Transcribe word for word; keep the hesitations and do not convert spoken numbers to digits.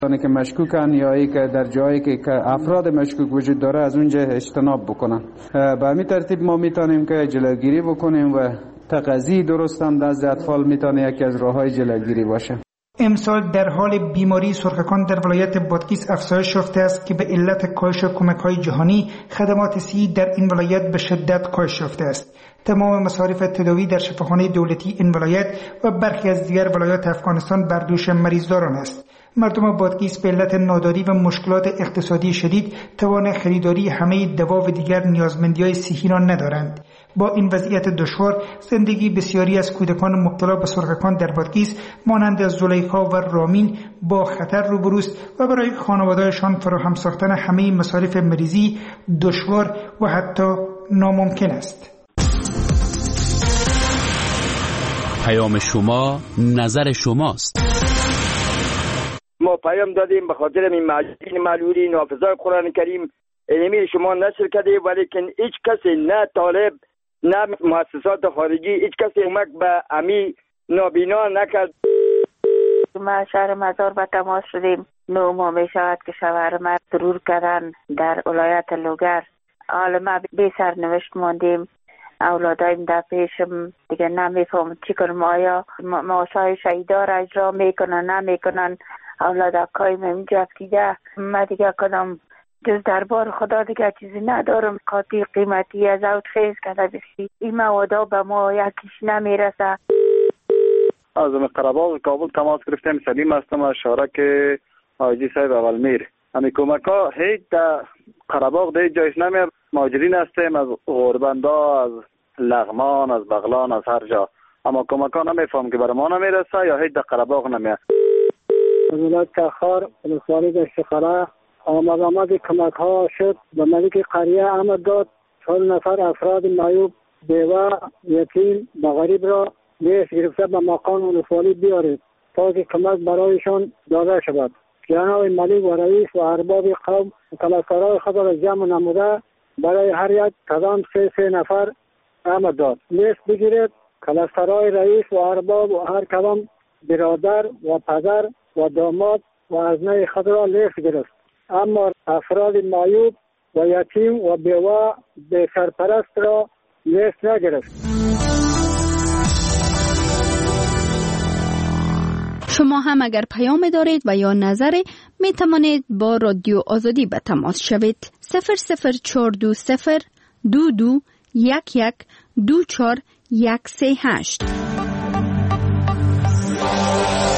که مشکوکن یا ای که در جایی که افراد مشکوک وجود داره از اونجا اجتناب بکنن. به همین ترتیب ما میتونیم که جلوگیری بکنیم و تغذیه درست هم نزد اطفال میتونه یکی از راههای جلوگیری باشه. امسال در حال بیماری سرخکان در ولایت بادغیس افزایش یافته است که به علت کاهش کمک‌های جهانی خدمات صحی در این ولایت به شدت کاهش یافته است. تمام مصارف تداوی در شفاخانه دولتی این ولایت و برخی از دیگر ولایات افغانستان بر دوش مریضداران است. مردم بادغیس به علت ناداری و مشکلات اقتصادی شدید توان خریداری همه دوا و دیگر نیازمندی‌های صحی را ندارند. با این وضعیت دشوار زندگی بسیاری از کودکان مبتلا به سرخکان در بادغیس مانند زلیخا و رامین با خطر روبروست و برای خانواده‌شان فراهم ساختن همه مصارف مریضی دشوار و حتی ناممکن است. پیام شما نظر شماست. ما پیام دادیم به خاطر این معجزین معلولی نافذای قرآن کریم علمی شما نشر کرده، ولیکن هیچ کسی نه طالب نه مؤسسات خارجی هیچ کسی کمک به امی نابینا نکرد. ما شهر مزار به تماس شدیم. نو ماه می شود که شوهر ما ضرور کردن در ولایت لوگر. حالا ما بی سرنوشت ماندیم. اولادایم در پیشم دیگه نمیفهم چی کنم، آیا معاشای شهیدا را اجرا میکنن نمیکنن. اولاد اکایم اینجا افتیده. من دیگه کنم جز دربار خدا دیگه چیزی ندارم. قاطی قیمتی از اوت خیز کرده بسی این موادا به ما یکیش نمیرسه. از قره‌باغ کابل تماس گرفتیم. سلیم هستم از شارک حاجی صاحب اولمیر. همین کمک ها هیچ در قره‌باغ دیگه جایش نمیر. مهاجرین هستیم از غوربندا، از لغمان، از بغلان، از هر جا، اما کمک ها نمیفهم که برای ما نمیرسه یا هیچ در قره‌باغ نمیاد. از ولایت تخار ولسوالی دشتخره آمد آمد کمک ها شد به ملک قریه آمد داد. چهار نفر افراد معیوب، بیوه، یتیم و غریب را لیست گرفته به مقام ولسوالی بیارید تا که کمک برایشان داده شود. جناب ملک و رئیس و ارباب قوم کلاکارای خود را جمع نموده برای هر یک کدام سه سه نفر آمد داد. لیست بگیرید. کلاکارای رئیس و ارباب و هر کدام برادر و پدر و داماد و ازنه خود را لیست گرفت، اما افراد معیوب و یتیم و بیوه به سرپرست را لیست نگرفت. شما هم اگر پیام دارید و یا نظری می توانید با رادیو آزادی به تماس شوید. صفر صفر چهار دو صفر دو دو یک یک دو چهار یک سه هشت.